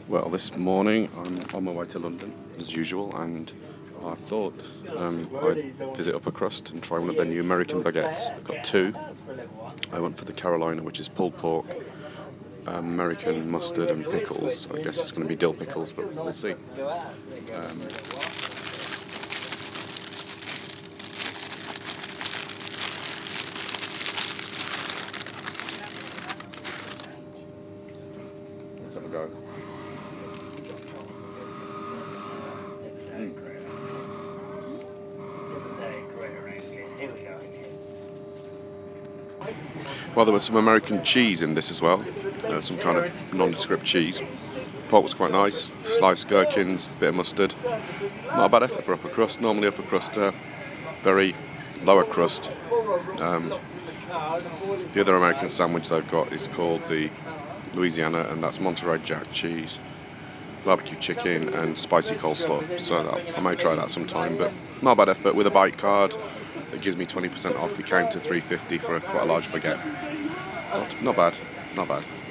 Well, this morning I'm on my way to London as usual, and I thought I'd visit Upper Crust and try one of their new American baguettes. They've got two. I went for the Carolina, which is pulled pork, American mustard and pickles. I guess it's going to be dill pickles, but we'll see. Let's have a go. Well, there was some American cheese in this as well, some kind of nondescript cheese. Pork was quite nice, sliced gherkins, bit of mustard. Not a bad effort for Upper Crust. Normally Upper Crust, very lower crust. The other American sandwich they've got is called the Louisiana, and that's Monterey Jack cheese, barbecue chicken and spicy coleslaw. So I may try that sometime, but not a bad effort. With a bite card, it gives me 20% off. It came to $3.50 for quite a large baguette. Not bad, not bad.